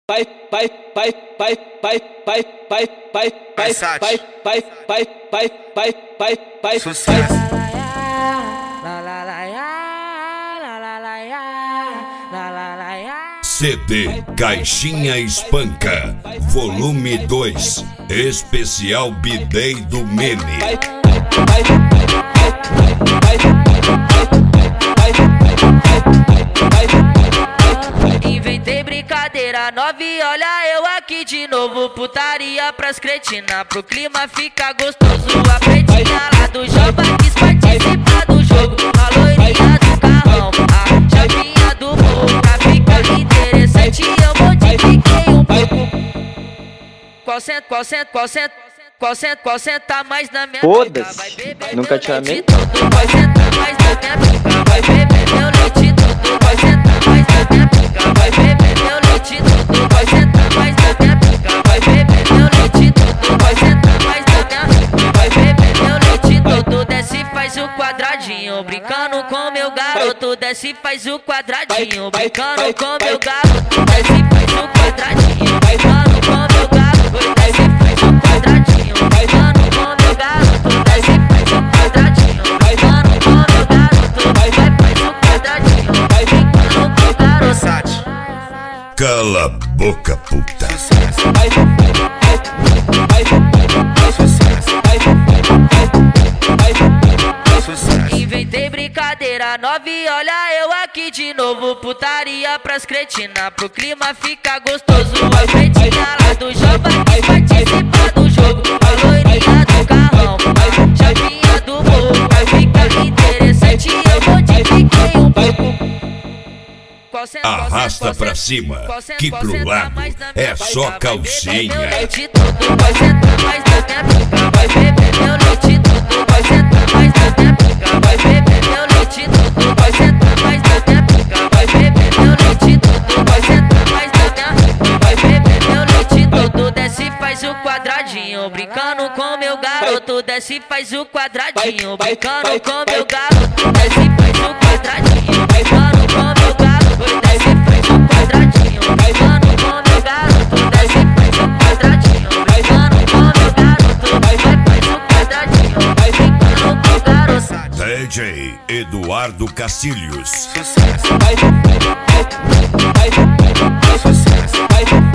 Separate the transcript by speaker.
Speaker 1: vai, vai, vai, vai, vai, vai, vai, vai, vai, vai, vai, vai, vai, vai, vai, vai,
Speaker 2: Sucesso.
Speaker 3: CD Caixinha Espanca, volume 2, especial B-Day do meme.
Speaker 4: Inventei brincadeira nova e olha eu aqui de novo. Putaria pras cretina, pro clima ficar gostoso. A pretinha lá do Jamba quis participar do jogo. A loirinha do carrão, a chapinha do morro. Pra ficar interessante eu modifiquei um pouco. Qual senta mais na minha boca?
Speaker 5: Nunca te amei.
Speaker 4: Vai sentar mais na minha boca, vai beber meu leite todo. Vai sentar mais na minha boca, vai beber meu leite todo. Vai sentar mais na minha boca, vai beber meu leite todo. Vai sentar mais na minha boca, vai beber meu leite todo. Desce e faz o quadradinho, brincando com meu garoto. Desce e faz o quadradinho, brincando com meu garoto. Desce e faz o quadradinho, brincando com meu garoto. Desce e faz o quadradinho, brincando com meu garoto. Desce e faz o quadradinho, brincando com meu garoto. Vai, faz o quadradinho, brincando com o garoto.
Speaker 3: Cala a boca, puta.
Speaker 4: Inventei brincadeira nova e olha eu aqui de novo. Putaria pras cretina, pro clima ficar gostoso. A pretinha lá do Jamba quis participar do jogo. A loirinha do carrão, a chapinha do morro. Vai ficar interessante eu modifiquei um pouco.
Speaker 3: Arrasta pra cima, que pro lado é só calcinha.
Speaker 4: Vai sentar mais na minha boca, vai beber meu leite todo. Vai sentar mais na minha boca, vai beber meu leite todo. Vai sentar mais na minha boca, vai beber meu leite todo. Vai sentar mais na minha boca, vai beber meu leite todo. Desce e faz o quadradinho, brincando com meu garoto. Desce e faz o quadradinho, brincando com meu garoto. Desce e faz o quadradinho, brincando com meu garoto. Desce e faz o quadradinho, brincando com meu garoto. Desce e faz o quadradinho, brincando com meu garoto. Vai, faz o quadradinho, vai brincando com o garoto.
Speaker 3: DJ Eduardo Cacilhos.
Speaker 2: Sucesso.
Speaker 1: vai, vai, vai, vai, vai,